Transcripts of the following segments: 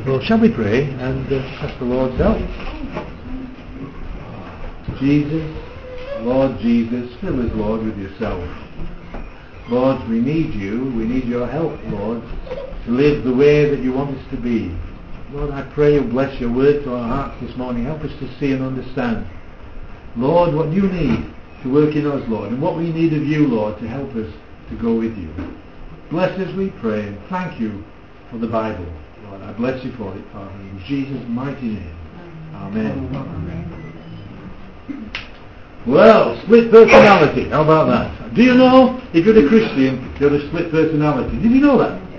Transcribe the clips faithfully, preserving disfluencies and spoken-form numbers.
So shall we pray and uh, ask the Lord's help? Jesus, Lord Jesus, fill us, Lord, with yourself. Lord, we need you. We need your help, Lord, to live the way that you want us to be. Lord, I pray you'll bless your word to our hearts this morning. Help us to see and understand, Lord, what you need to work in us, Lord, and what we need of you, Lord, to help us to go with you. Bless us, we pray, and thank you for the Bible. Lord, I bless you for it, Father, in Jesus' mighty name. Amen. Amen. Well, split personality. How about that? Do you know, if you're a Christian, you're a split personality? Did you know that?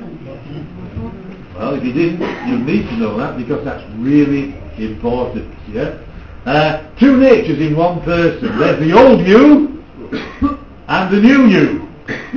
Well, if you didn't, you need to know that, because that's really important. Yeah. Uh, two natures in one person. There's the old you and the new you.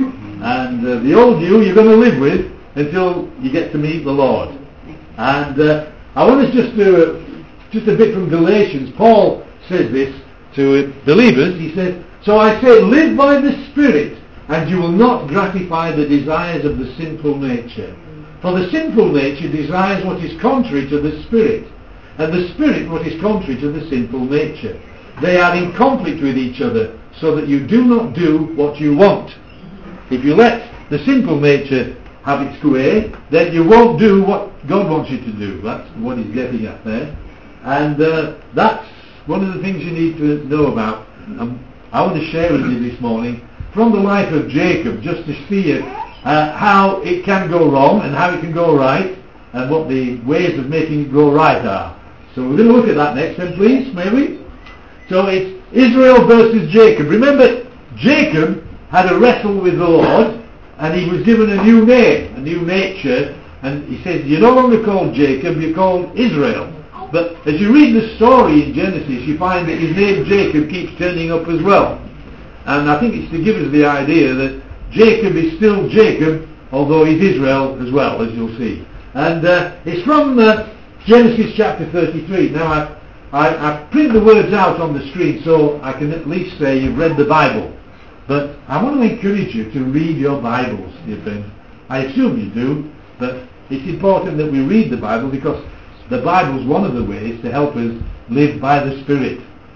And uh, the old you you're going to live with until you get to meet the Lord. And uh, I want us just to uh, just a bit from Galatians. Paul says this to believers. He says, "So I say, live by the Spirit, and you will not gratify the desires of the sinful nature. For the sinful nature desires what is contrary to the Spirit, and the Spirit what is contrary to the sinful nature. They are in conflict with each other, so that you do not do what you want. If you let the sinful nature have its way, then you won't do what God wants you to do." That's what he's getting at there. And uh, that's one of the things you need to know about. Um, I want to share with you this morning from the life of Jacob, just to see uh, how it can go wrong and how it can go right, and what the ways of making it go right are. So we're going to look at that next then, please, may we? So it's Israel versus Jacob. Remember, Jacob had a wrestle with the Lord, and he was given a new name, a new nature, and he says, you're no longer called Jacob, you're called Israel. But as you read the story in Genesis, you find that his name Jacob keeps turning up as well. And I think it's to give us the idea that Jacob is still Jacob, although he's Israel as well, as you'll see. And uh, it's from uh, Genesis chapter thirty-three. Now, I, I, I print the words out on the screen so I can at least say you've read the Bible. But I want to encourage you to read your Bibles, dear friends. I assume you do, but it's important that we read the Bible, because the Bible is one of the ways to help us live by the Spirit.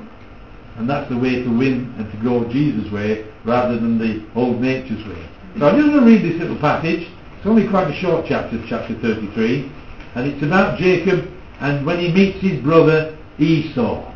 And that's the way to win and to go Jesus' way rather than the old nature's way. So I'm just going to read this little passage. It's only quite a short chapter, chapter thirty-three. And it's about Jacob and when he meets his brother Esau.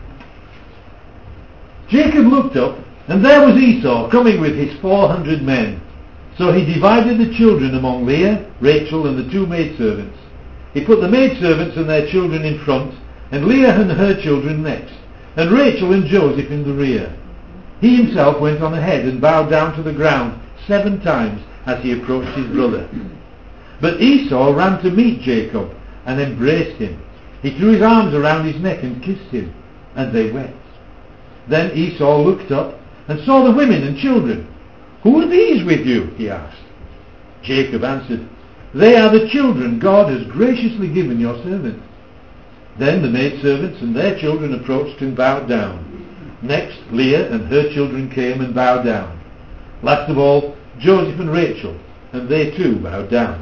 Jacob looked up, and there was Esau coming with his four hundred men. So he divided the children among Leah, Rachel, and the two maidservants. He put the maidservants and their children in front, and Leah and her children next, and Rachel and Joseph in the rear. He himself went on ahead and bowed down to the ground seven times as he approached his brother. But Esau ran to meet Jacob and embraced him. He threw his arms around his neck and kissed him, and they wept. Then Esau looked up and saw the women and children. "Who are these with you?" he asked. Jacob answered, "They are the children God has graciously given your servant." Then the maidservants and their children approached and bowed down. Next, Leah and her children came and bowed down. Last of all, Joseph and Rachel, and they too bowed down.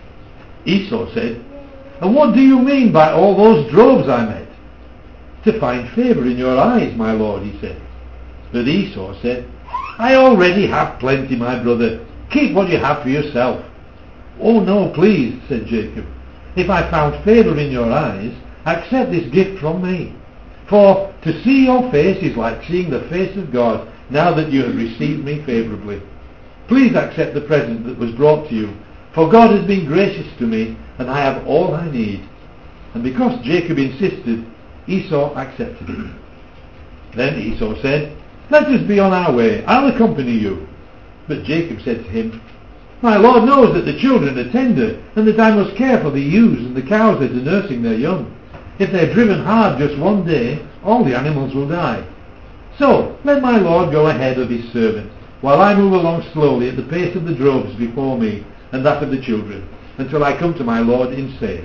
Esau said, "And what do you mean by all those droves I met?" "To find favour in your eyes, my lord," he said. But Esau said, "I already have plenty, my brother. Keep what you have for yourself." "Oh no, please," said Jacob. "If I found favour in your eyes, accept this gift from me. For to see your face is like seeing the face of God, now that you have received me favourably. Please accept the present that was brought to you, for God has been gracious to me, and I have all I need." And because Jacob insisted, Esau accepted it. Then Esau said, "Let us be on our way. I'll accompany you." But Jacob said to him, "My Lord knows that the children are tender, and that I must care for the ewes and the cows that are nursing their young. If they are driven hard just one day, all the animals will die. So let my Lord go ahead of his servant, while I move along slowly at the pace of the droves before me, and that of the children, until I come to my Lord in Seir."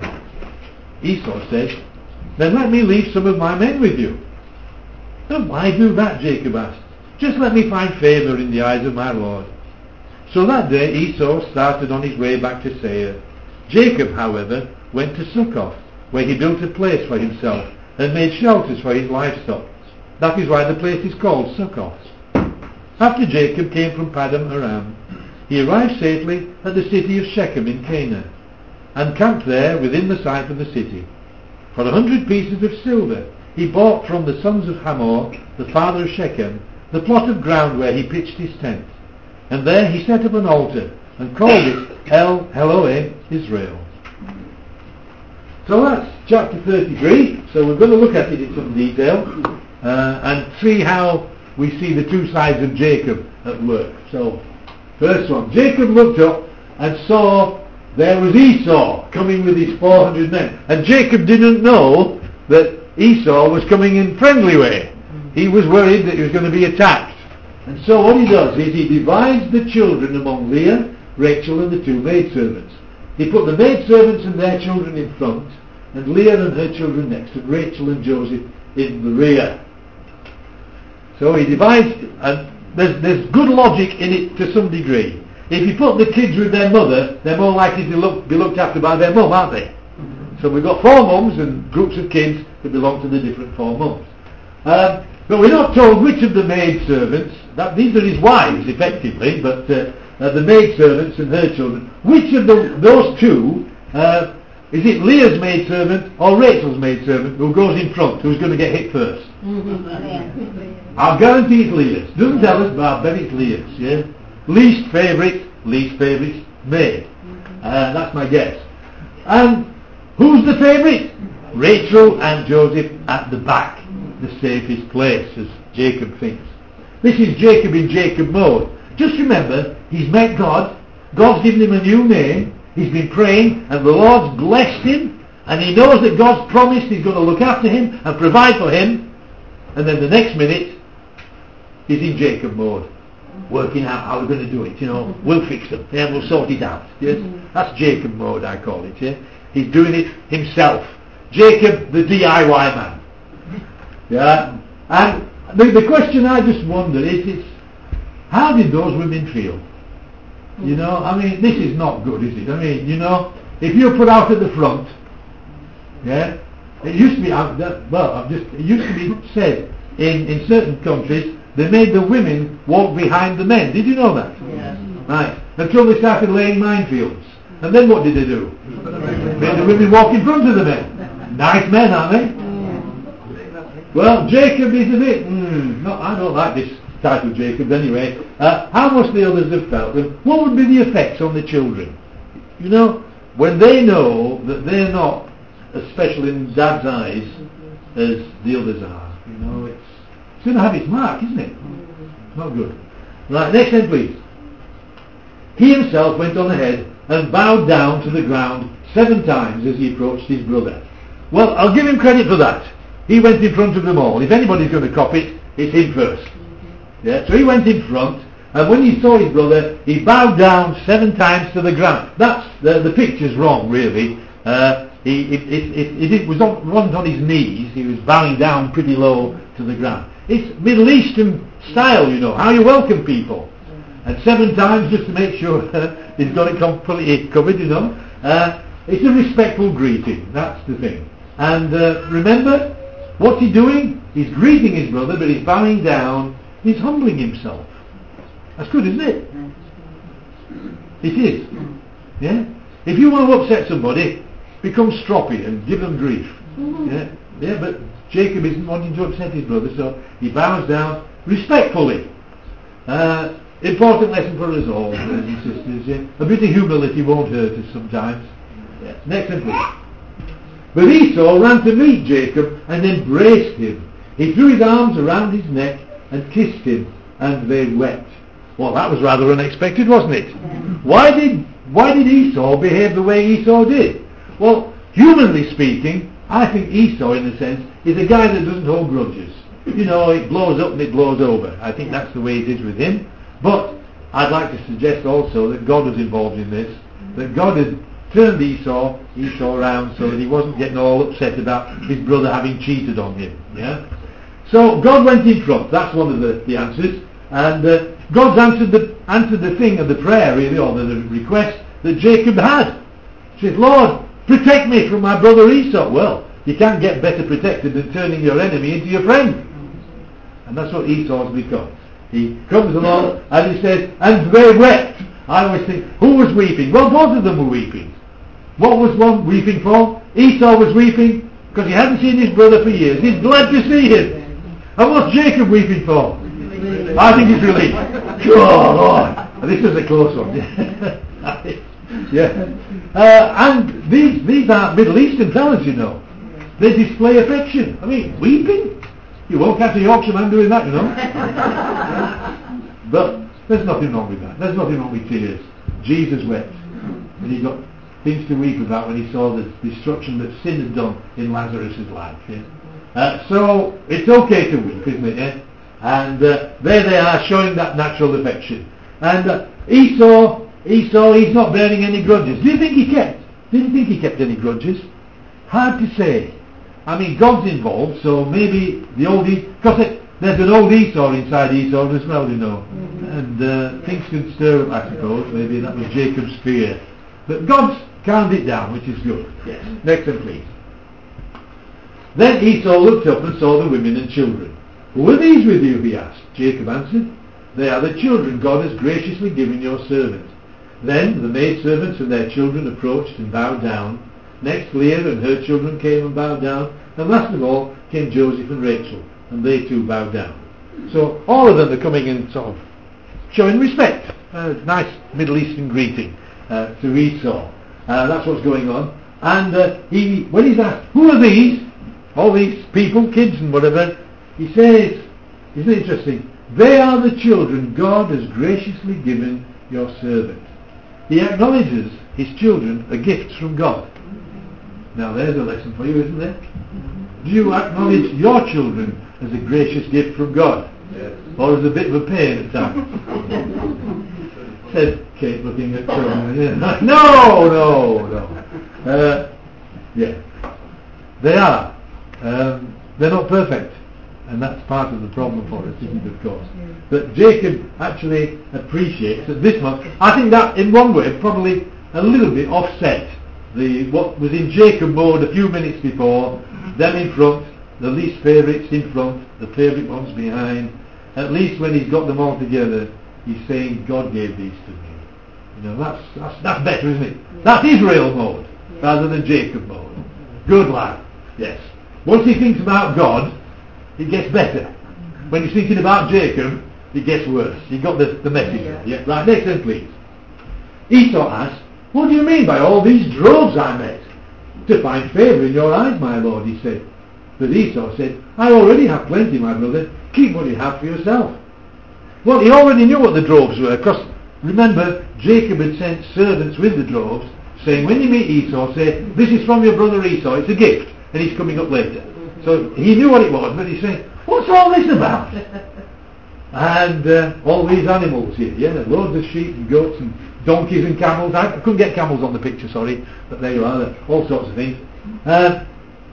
Esau said, "Then let me leave some of my men with you." "And why do that?" Jacob asked. "Just let me find favour in the eyes of my Lord." So that day Esau started on his way back to Seir. Jacob, however, went to Succoth, where he built a place for himself and made shelters for his livestock. That is why the place is called Succoth. After Jacob came from Paddan Aram, he arrived safely at the city of Shechem in Canaan, and camped there within the sight of the city. For a hundred pieces of silver he bought from the sons of Hamor, the father of Shechem, the plot of ground where he pitched his tent. And there he set up an altar, and called it El Elohe Israel. So that's chapter thirty-three. So we're going to look at it in some detail, uh, and see how we see the two sides of Jacob at work. So, first one, Jacob looked up and saw there was Esau coming with his four hundred men. And Jacob didn't know that Esau was coming in friendly way. He was worried that he was going to be attacked. And so what he does is he divides the children among Leah, Rachel and the two maidservants. He put the maidservants and their children in front, and Leah and her children next, and Rachel and Joseph in the rear. So he divides, and there's, there's good logic in it to some degree. If you put the kids with their mother, they're more likely to look, be looked after by their mum, aren't they? So we've got four mums and groups of kids that belong to the different four mums. Um, but we're not told which of the maidservants, that these are his wives effectively, but uh, uh, the maidservants and her children, which of the, those two, uh, is it Leah's maidservant or Rachel's maidservant who goes in front, who's going to get hit first? I'll guarantee it's Leah's. Doesn't tell us, but I bet it's Leah's, yeah? Least favourite, least favourite maid. Uh, that's my guess. And who's the favourite? Rachel and Joseph at the back, the safest place, as Jacob thinks. This is Jacob in Jacob mode. Just remember, he's met God, God's given him a new name, he's been praying, and the Lord's blessed him, and he knows that God's promised he's going to look after him and provide for him, and then the next minute, he's in Jacob mode, working out how we're going to do it, you know, we'll fix them, yeah, we'll sort it out, yes? That's Jacob mode, I call it, yeah? He's doing it himself. Jacob, the D I Y man. Yeah? And the, the question I just wonder is, is, how did those women feel? You know, I mean, this is not good, is it? I mean, you know, if you're put out at the front, yeah, it used to be, well, I'm just, it used to be said in, in certain countries, they made the women walk behind the men. Did you know that? Yes. Right. Until they started laying minefields. And then what did they do? Made the women walk in front of the men. Nice men, aren't they? Well, Jacob is a bit, mm, no, I don't like this title Jacob anyway. Uh, how must the others have felt? And what would be the effects on the children? You know, when they know that they're not as special in Dad's eyes as the others are. You know, it's, it's going to have its mark, isn't it? Not good. Right, next then please. He himself went on ahead and bowed down to the ground seven times as he approached his brother. Well, I'll give him credit for that. He went in front of them all. If anybody's going to copy it, it's him first. Yeah, so he went in front, and when he saw his brother, he bowed down seven times to the ground. That's, the, the picture's wrong, really. Uh, he, it, it, it, it was on, wasn't on his knees, he was bowing down pretty low to the ground. It's Middle Eastern style, you know, how you welcome people. And seven times just to make sure he's got it completely covered, you know. Uh, it's a respectful greeting, that's the thing. And uh, remember, what's he doing? He's greeting his brother, but he's bowing down, he's humbling himself. That's good, isn't it? It is. Yeah? If you want to upset somebody, become stroppy and give them grief. Yeah? Yeah, but Jacob isn't wanting to upset his brother, so he bows down respectfully. Uh, important lesson for us all, brothers and sisters. Yeah? A bit of humility won't hurt us sometimes. Yeah. Next one, please. But Esau ran to meet Jacob and embraced him. He threw his arms around his neck and kissed him, and they wept. Well, that was rather unexpected, wasn't it? Why did why did Esau behave the way Esau did? Well, humanly speaking, I think Esau, in a sense, is a guy that doesn't hold grudges. You know, it blows up and it blows over. I think that's the way it is with him. But I'd like to suggest also that God was involved in this, that God had turned Esau, Esau around so that he wasn't getting all upset about his brother having cheated on him. Yeah. So God went in front. That's one of the, the answers. And uh, God's answered the answered the thing of the prayer, really, or the, the request that Jacob had. He said, Lord, protect me from my brother Esau. Well, you can't get better protected than turning your enemy into your friend. And that's what Esau's become. He comes along and he says, and they wept. I always think, who was weeping? Well, both of them were weeping. What was one weeping for? Esau was weeping because he hadn't seen his brother for years. He's glad to see him. And what's Jacob weeping for? I think it's relief. Oh, Lord. This was a close one. Yeah. Uh, and these these aren't Middle Eastern fellas, you know. They display affection. I mean, weeping? You won't catch a Yorkshireman doing that, you know. But there's nothing wrong with that. There's nothing wrong with tears. Jesus wept. And he got things to weep about when he saw the destruction that sin had done in Lazarus' life. Yeah? Uh, so it's okay to weep, isn't it? Yeah? And uh, there they are showing that natural affection. And uh, Esau, Esau, he's not bearing any grudges. Do you think he kept? Didn't think he kept any grudges? Hard to say. I mean, God's involved, so maybe the old Esau, because there's an old Esau inside Esau as well, you know. Mm-hmm. And uh, things can stir up, I suppose. Maybe that was Jacob's fear. But God's calmed it down, which is good. Yes. Next one, please. Then Esau looked up and saw the women and children. Who are these with you, he asked. Jacob answered, they are the children God has graciously given your servant. Then the maidservants and their children approached and bowed down. Next Leah and her children came and bowed down. And last of all came Joseph and Rachel, and they too bowed down. So all of them are coming in sort of showing respect. A nice Middle Eastern greeting uh, to Esau. Uh, that's what's going on. And uh, he, when he's asked, who are these? All these people, kids and whatever, he says, isn't it interesting? They are the children God has graciously given your servant. He acknowledges his children are gifts from God. Now there's a lesson for you, isn't there? Do you acknowledge your children as a gracious gift from God? Yes. Or as a bit of a pain at times? Said Kate, looking at children. No, no, no. Uh, yeah. They are. Um, they're not perfect. And that's part of the problem for us, isn't it, of course? But Jacob actually appreciates that this month, I think that in one way probably a little bit offset the what was in Jacob mode a few minutes before, them in front, the least favourites in front, the favourite ones behind. At least when he's got them all together, he's saying, God gave these to me. You know, that's that's, that's better, isn't it? Yeah. That's Israel mode, yeah, rather than Jacob mode. Good lad, yes. Once he thinks about God, it gets better. When he's thinking about Jacob, it gets worse. You got the, the message there. Yeah. Right, next one please. Esau asked, what do you mean by all these droves I met? To find favour in your eyes, my lord, he said. But Esau said, I already have plenty, my brother. Keep what you have for yourself. Well, he already knew what the droves were, because remember, Jacob had sent servants with the droves, saying, when you meet Esau, say, this is from your brother Esau, it's a gift, and he's coming up later. So he knew what it was, but he's saying, what's all this about? And uh, all these animals here, yeah, loads of sheep and goats and donkeys and camels. I couldn't get camels on the picture, sorry, but there you are, all sorts of things. Uh,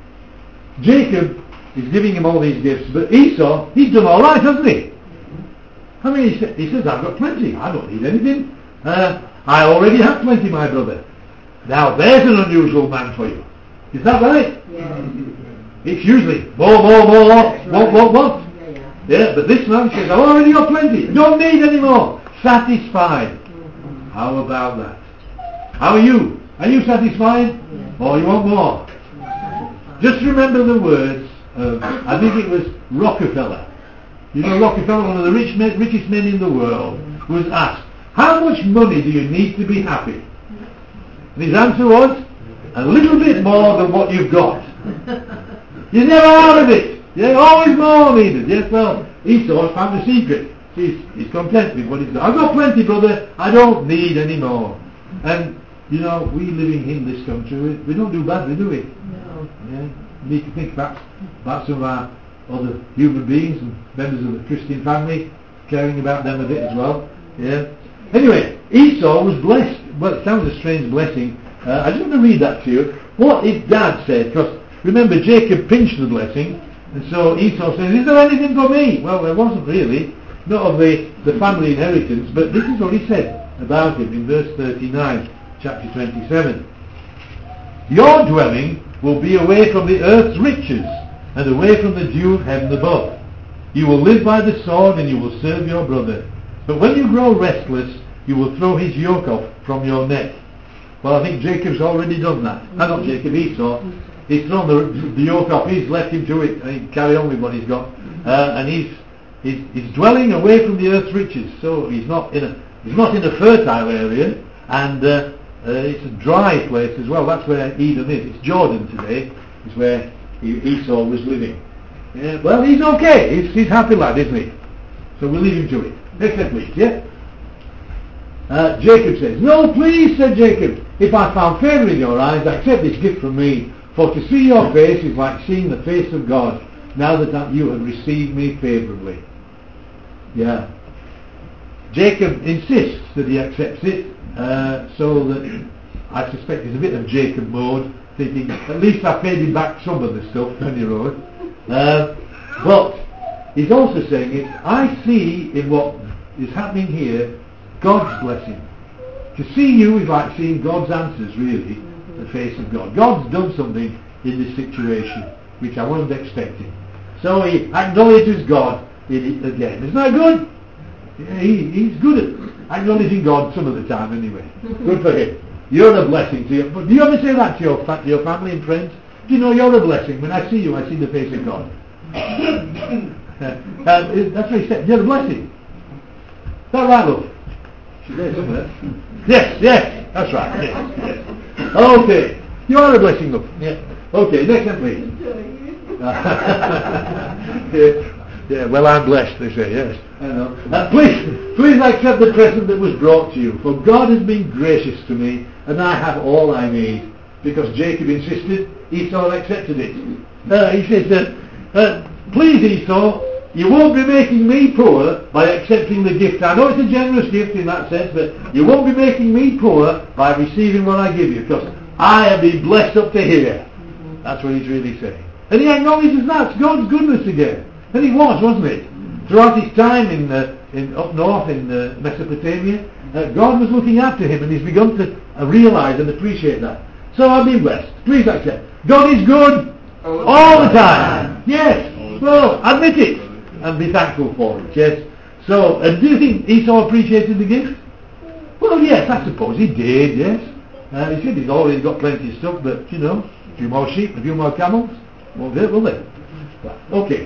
Jacob is giving him all these gifts, but Esau, he's done all right, hasn't he? I mean, he, sa- he says, I've got plenty, I don't need anything. Uh, I already have plenty, my brother. Now there's an unusual man for you. Is that right? Yeah. It's usually more, more, more, what, what, what? Yeah, yeah. Yeah, but this man says, I've already got plenty, don't need any more. Satisfied. Mm-hmm. How about that? How are you? Are you satisfied? Yeah. Or you want more? Yeah. Just remember the words of, I think it was Rockefeller. You know Rockefeller, one of the rich men, richest men in the world, was asked, how much money do you need to be happy? And his answer was, a little bit more than what you've got. You're never out of it. Yeah, always more needed. Yes, well, Esau's found the secret. He's, he's content with what he's got. I've got plenty, brother. I don't need any more. And, you know, we living in this country, we, we don't do badly, do we? No. Yeah, we need to think about, about some of our other human beings and members of the Christian family, caring about them a bit as well. Yeah. Anyway, Esau was blessed. Well, it sounds a strange blessing. Uh, I just want to read that to you. What his dad said, because remember, Jacob pinched the blessing, and so Esau says, is there anything for me? Well, there wasn't really, not of the, the family inheritance, but this is what he said about him in verse thirty-nine, chapter twenty-seven. Your dwelling will be away from the earth's riches and away from the dew of heaven above. You will live by the sword and you will serve your brother. But when you grow restless, you will throw his yoke off from your neck. Well, I think Jacob's already done that. No, not Jacob, Esau. He's thrown the, the yoke off. He's left him to it, and he carry on with what he's got. Uh, and he's, he's he's dwelling away from the earth's riches. So he's not in a he's not in a fertile area, and uh, uh, it's a dry place as well. That's where Edom is. It's Jordan today. Is where Esau was living. Yeah, well, he's okay. He's he's happy lad, isn't he? So we'll leave him to it. Next step, please. Yeah. Uh, Jacob says, "No, please," said Jacob. "If I found favour in your eyes, accept this gift from me. For to see your face is like seeing the face of God, now that you have received me favourably." Yeah. Jacob insists that he accepts it, uh, so that I suspect there's a bit of Jacob mode, thinking, at least I paid him back some of the stuff down the road. Uh, but he's also saying it, I see in what is happening here God's blessing. To see you is like seeing God's answers, really, the face of God. God's done something in this situation which I wasn't expecting. So he acknowledges God in it again. Isn't that good? Yeah, he, he's good at acknowledging God some of the time anyway. Good for him. You're a blessing to you. But do you ever say that to your, to your family and friends? Do you know you're a blessing? When I see you, I see the face of God. uh, that's what he said. You're a blessing. Is that right, love? She's there somewhere. Yes, yes, that's right. Yes, yes. Okay, you are a blessing, love. Yeah. Okay, next one, please. yeah. yeah, well, I'm blessed, they say. Yes, I know. Uh, please, please accept the present that was brought to you. For God has been gracious to me, and I have all I need. Because Jacob insisted, Esau accepted it. Uh, he says, uh, uh, "Please, Esau, you won't be making me poor by accepting the gift. I know it's a generous gift in that sense, but you won't be making me poor by receiving what I give you, because I have been blessed up to here." That's what he's really saying. And he acknowledges that. It's God's goodness again. And he was, wasn't it? Throughout his time in, uh, in up north in uh, Mesopotamia, uh, God was looking after him, and he's begun to uh, realise and appreciate that. So I've been blessed. Please accept. God is good all the time. Yes. Well, admit it and be thankful for it. Yes. So, uh, do you think Esau appreciated the gift? Well, yes, I suppose he did. Yes. Uh, he said he's already got plenty of stuff, but you know, a few more sheep, a few more camels, won't do it, will they? Okay.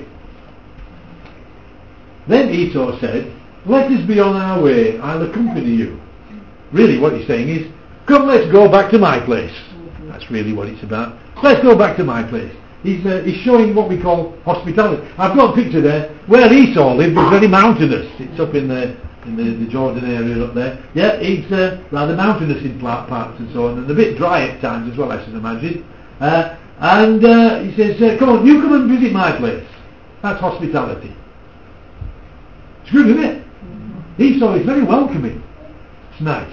Then Esau said, "Let us be on our way. I'll accompany you." Really, what he's saying is, "Come, let's go back to my place." That's really what it's about. Let's go back to my place. He's, uh, he's showing what we call hospitality. I've got a picture there. Where Esau lived was very mountainous. It's up in the in the, the Jordan area up there. Yeah, it's uh, rather mountainous in parts and so on, and a bit dry at times as well, I should imagine. Uh, and uh, he says, uh, "Come on, you come and visit my place." That's hospitality. It's good, isn't it? Mm-hmm. Esau is very welcoming. It's nice.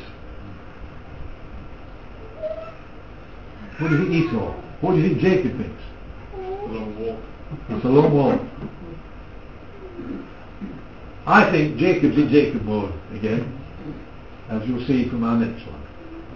What do you think Esau? What do you think Jacob thinks? A long walk. It's a long walk. I think Jacob's in Jacob mode again, as you'll see from our next one.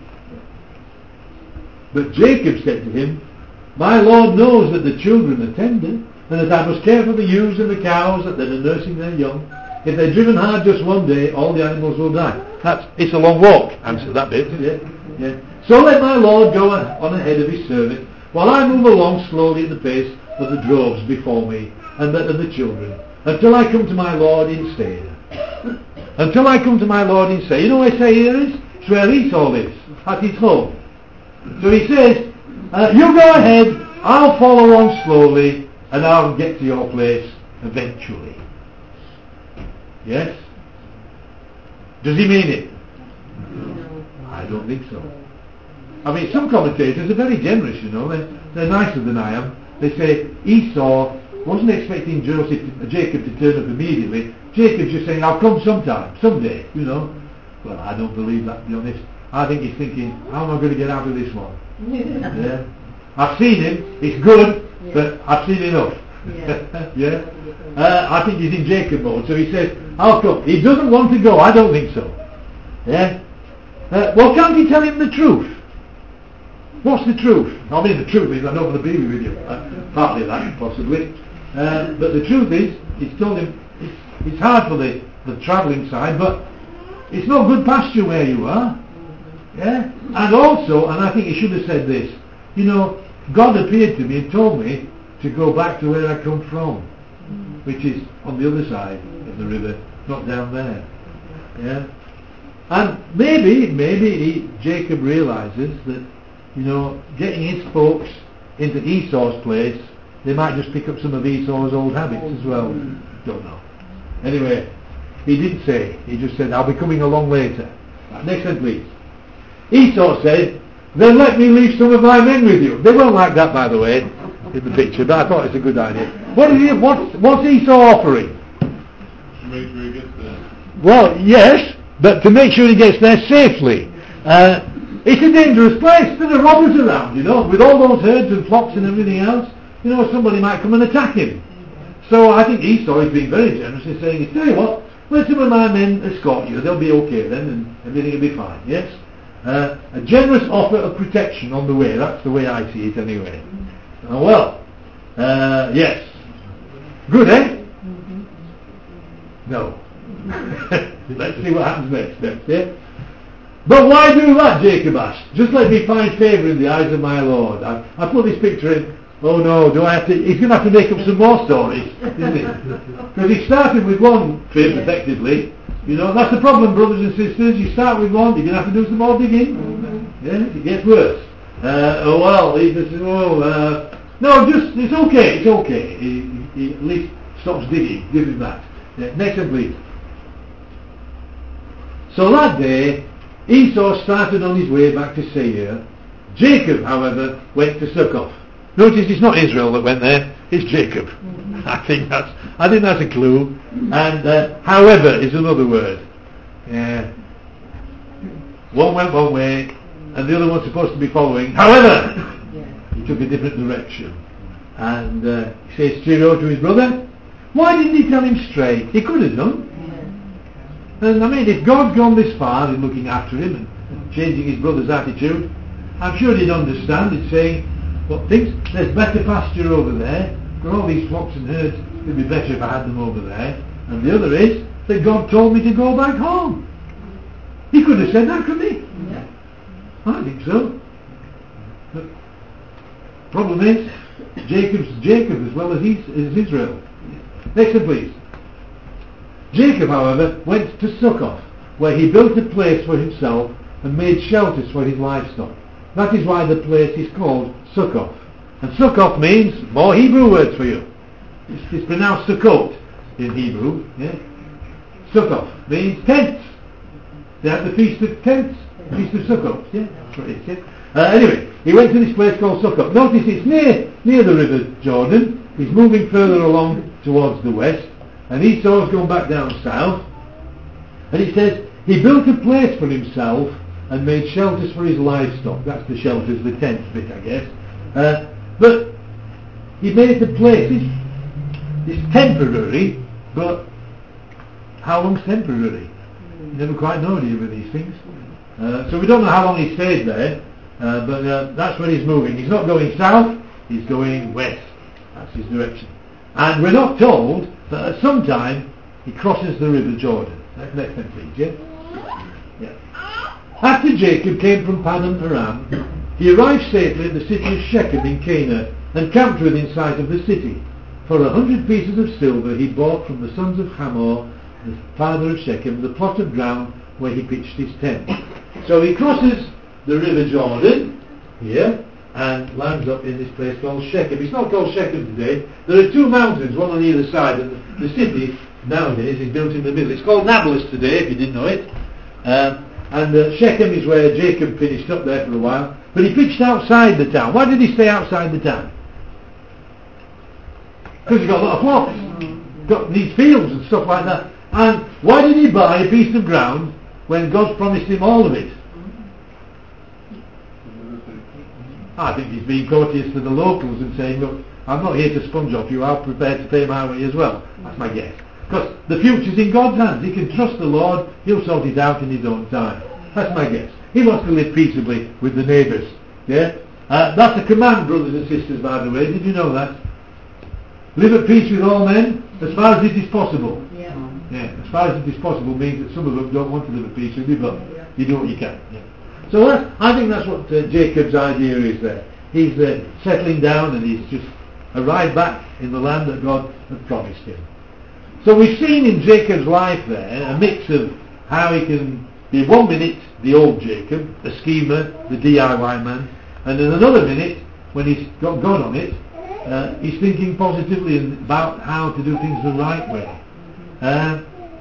But Jacob said to him, "My Lord knows that the children are tender, and that I must care for the ewes and the cows that are nursing their young. If they're driven hard just one day, all the animals will die." That's, it's a long walk, answer that bit. Yeah, yeah. "So let my Lord go on ahead of his servant, while I move along slowly at the pace of the droves before me, and the, and the children, until I come to my Lord in Seir." Until I come to my Lord in Seir. You know where Seir is? It's where Esau lives, at his home. So he says, uh, "You go ahead, I'll follow on slowly, and I'll get to your place eventually." Yes? Does he mean it? No. I don't think so. I mean, some commentators are very generous, you know. They're, they're nicer than I am. They say Esau wasn't expecting Joseph, to, Jacob to turn up immediately. Jacob's just saying, "I'll come sometime, someday," you know. Well, I don't believe that, to be honest. I think he's thinking, how am I going to get out of this one? Yeah. I've seen him, it's good, yeah. But I've seen enough. Yeah. yeah. Uh, I think he's in Jacob mode, so he says, "I'll come." He doesn't want to go, I don't think so. Yeah. Uh, well, can't he tell him the truth? what's the truth? I mean, the truth is I don't want to be with you. Uh, partly that, possibly. Uh, but the truth is, he's told him, it's, it's hard for the, the travelling side, but it's not good pasture where you are. Yeah? And also, and I think he should have said this, you know, God appeared to me and told me to go back to where I come from, which is on the other side of the river, not down there. Yeah? And maybe, maybe he, Jacob realises that, you know, getting his folks into Esau's place, they might just pick up some of Esau's old habits as well. Don't know. Anyway, he didn't say. He just said, I'll be coming along later. Right, next one, please. Esau said, then let me leave some of my men with you. They weren't like that, by the way, in the picture, but I thought it's a good idea. What is he, what's, what's Esau offering? To make sure he gets there. Well, yes, but to make sure he gets there safely. Uh, it's a dangerous place. There are robbers around, you know, with all those herds and flocks and everything else. You know, somebody might come and attack him. So I think Esau is being very generous in saying, tell you what, let some of my men escort you. They'll be okay then, and everything will be fine. Yes? Uh, a generous offer of protection on the way. That's the way I see it anyway. Uh, well, uh, yes. Good, eh? Mm-hmm. No. Let's see what happens next. next yeah? But why do that, Jacob asked? Just let me find favour in the eyes of my Lord. I, I put this picture in. Oh no, do I have to... He's going to have to make up some more stories, isn't he? Because he started with one fib, effectively. You know, that's the problem, brothers and sisters. You start with one, you're going to have to do some more digging. Mm-hmm. Yeah, it gets worse. Uh, oh well, he says, oh, uh, no, just, it's okay, it's okay. He, he at least stops digging, give him that. Yeah, next one, please. So that day, Esau started on his way back to Seir. Jacob, however, went to Succoth. Notice it's not Israel that went there, it's Jacob. Mm-hmm. I think that's I think that's a clue. And uh, however is another word. Yeah. One went one way and the other one's supposed to be following. However, yeah. He took a different direction. And uh, he says cheerio to his brother. Why didn't he tell him straight? He could have done. Yeah. And I mean, if God's gone this far in looking after him and changing his brother's attitude, I'm sure he'd understand. He'd say, well, thinks there's better pasture over there. For all these flocks and herds, it'd be better if I had them over there. And the other is that God told me to go back home. He could have said that, couldn't he? Yeah. I think so. But problem is, Jacob's Jacob as well as he's, is Israel. Next one, please. Jacob, however, went to Succoth, where he built a place for himself and made shelters for his livestock. That is why the place is called Succoth. And Succoth means, more Hebrew words for you. It's, it's pronounced Sukkot in Hebrew. Yeah? Succoth means tents. They have the Feast of Tents, Feast of Sukkot. Yeah? That's what it is. Yeah? Uh, anyway, he went to this place called Succoth. Notice it's near, near the river Jordan. He's moving further along towards the west. And Esau's gone back down south. And it says, he built a place for himself and made shelters for his livestock. That's the shelters, the tent bit, I guess. Uh, but he made the place. It's, it's temporary, but how long's temporary? You never quite know, do you, with these things? Uh, so we don't know how long he stayed there, uh, but uh, that's where he's moving. He's not going south, he's going west. That's his direction. And we're not told that at some time he crosses the river Jordan. Next one, please, yeah? Yeah. After Jacob came from Paddan Aram, he arrived safely at the city of Shechem in Canaan and camped within sight of the city. For a hundred pieces of silver he bought from the sons of Hamor, the father of Shechem, the plot of ground where he pitched his tent. So he crosses the river Jordan here and lands up in this place called Shechem. It's not called Shechem today. There are two mountains, one on either side, and the city nowadays is built in the middle. It's called Nablus today, if you didn't know it. Um, and uh, Shechem is where Jacob finished up there for a while. But he pitched outside the town. Why did he stay outside the town? Because he's got a lot of flocks. Got these fields and stuff like that. And why did he buy a piece of ground when God promised him all of it? I think he's being courteous to the locals and saying, look, I'm not here to sponge off you, I'm prepared to pay my way as well. That's my guess. Because the future's in God's hands. He can trust the Lord, he'll sort it out in his own time. That's my guess. He wants to live peaceably with the neighbours. Yeah? Uh, that's a command, brothers and sisters, by the way. Did you know that? Live at peace with all men, as far as it is possible. Yeah. Yeah, as far as it is possible means that some of them don't want to live at peace with you, but yeah. you do what you can. Yeah. So that's, I think that's what uh, Jacob's idea is there. He's uh, settling down and he's just arrived back in the land that God had promised him. So we've seen in Jacob's life there a mix of how he can be one minute the old Jacob, the schemer, the D I Y man, and in another minute, when he's got God on it, uh, he's thinking positively about how to do things the right way. Uh,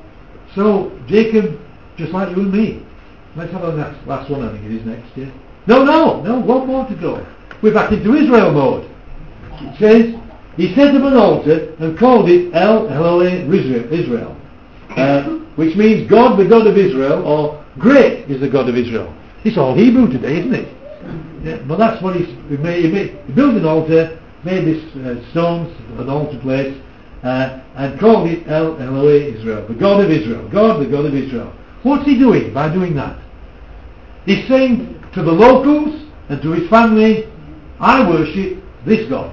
so Jacob, just like you and me. Let's have a last, last one, I think it is next, yeah? No, no, no, one more to go. We're back into Israel mode. It says, he set up an altar and called it El Elohe Israel, uh, which means God, the God of Israel, or great is the God of Israel. It's all Hebrew today, isn't it? Yeah, but that's what he's, he, made, he, made, he built an altar, made this uh, stones, an altar place, uh, and called it El Elohe Israel, the God of Israel. God, the God of Israel. What's he doing by doing that? He's saying to the locals and to his family, I worship this God.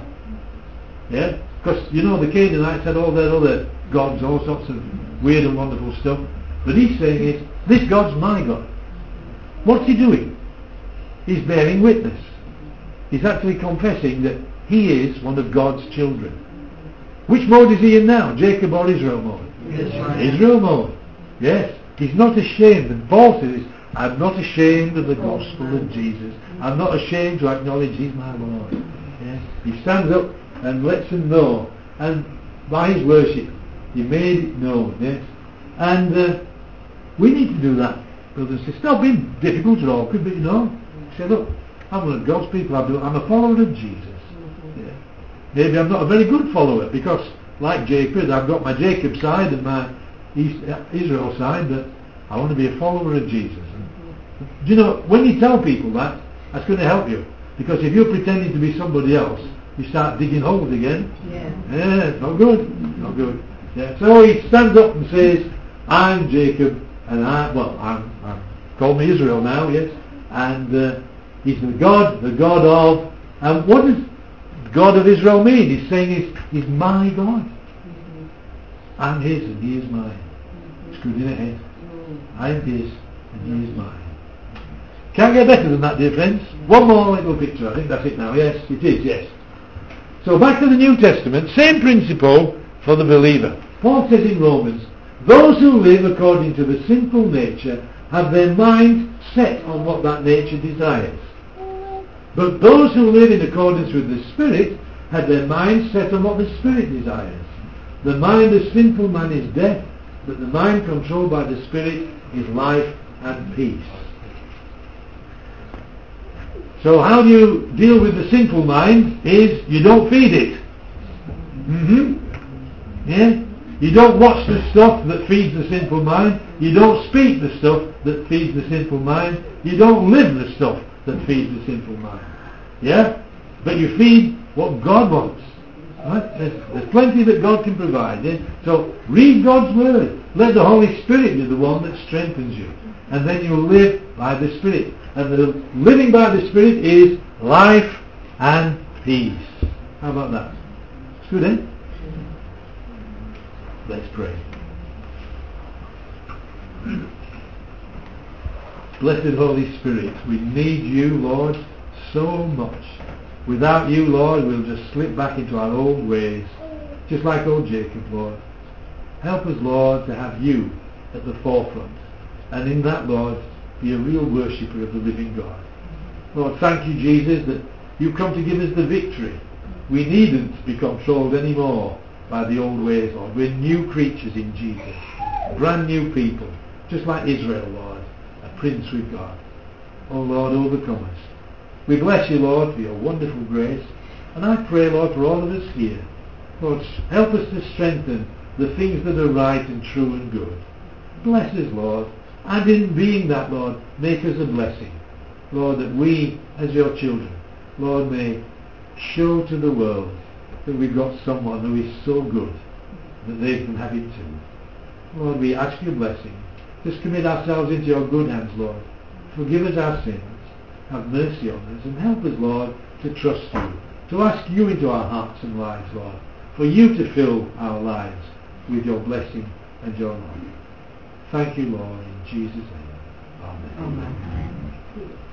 Yeah? Because, you know, the Canaanites had all their other gods, all sorts of weird and wonderful stuff. But he's saying is, this God's my God. What's he doing? He's bearing witness. He's actually confessing that he is one of God's children. Which mode is he in now? Jacob or Israel mode? Israel, Israel mode. Yes. He's not ashamed. And Paul says, I'm not ashamed of the gospel of Jesus. I'm not ashamed to acknowledge he's my Lord. Yes. He stands up and lets them know. And by his worship, he made it known. Yes. And uh, we need to do that, brothers and sisters. It's not been difficult at all, could be, you know. Say, look, I'm one of God's people. I'm a follower of Jesus. Yeah. Maybe I'm not a very good follower because, like Jacob, I've got my Jacob side and my East, uh, Israel side, but I want to be a follower of Jesus. And, do you know, when you tell people that, that's going to help you. Because if you're pretending to be somebody else, you start digging holes again. Yeah. Yeah, it's not good. Not good. Yeah. So he stands up and says, I'm Jacob, and I, well, I'm, I'm call me Israel now, yes, and uh, he's the God, the God of, and what does God of Israel mean? He's saying he's, he's my God. Mm-hmm. I'm his and he is mine. Mm-hmm. Screwed in ahead. Mm-hmm. I am his and he is mine. Can't get better than that, dear friends. One more little picture, I think that's it now. Yes, it is, yes. So back to the New Testament, same principle for the believer. Paul says in Romans, those who live according to the sinful nature have their mind set on what that nature desires. But those who live in accordance with the Spirit have their mind set on what the Spirit desires. The mind of sinful man is death, but the mind controlled by the Spirit is life and peace. So how do you deal with the sinful mind is you don't feed it. Mm-hmm. Yeah? You don't watch the stuff that feeds the sinful mind. You don't speak the stuff that feeds the sinful mind. You don't live the stuff that feeds the sinful mind. Yeah? But you feed what God wants. Right? There's, there's plenty that God can provide. Yeah? So read God's Word. Let the Holy Spirit be the one that strengthens you. And then you'll live by the Spirit. And the living by the Spirit is life and peace. How about that? It's good, eh? Let's pray. Blessed Holy Spirit, we need you, Lord, so much. Without you, Lord, we'll just slip back into our old ways, just like old Jacob, Lord. Help us, Lord, to have you at the forefront, and in that, Lord, be a real worshipper of the living God. Lord, thank you, Jesus, that you come to give us the victory. We needn't be controlled anymore by the old ways, Lord. We're new creatures in Jesus, brand new people, just like Israel, Lord, a prince with God. Oh Lord, overcome us. We bless you, Lord, for your wonderful grace, and I pray, Lord, for all of us here. Lord, help us to strengthen the things that are right and true and good. Bless us, Lord, and in being that, Lord, make us a blessing. Lord, that we, as your children, Lord, may show to the world that we've got someone who is so good that they can have it too. Lord, we ask your blessing. Just commit ourselves into your good hands, Lord. Forgive us our sins have mercy on us and help us, Lord, to trust you, to ask you into our hearts and lives, Lord, for you to fill our lives with your blessing and your love. Thank you, Lord, in Jesus' name. Amen. Amen.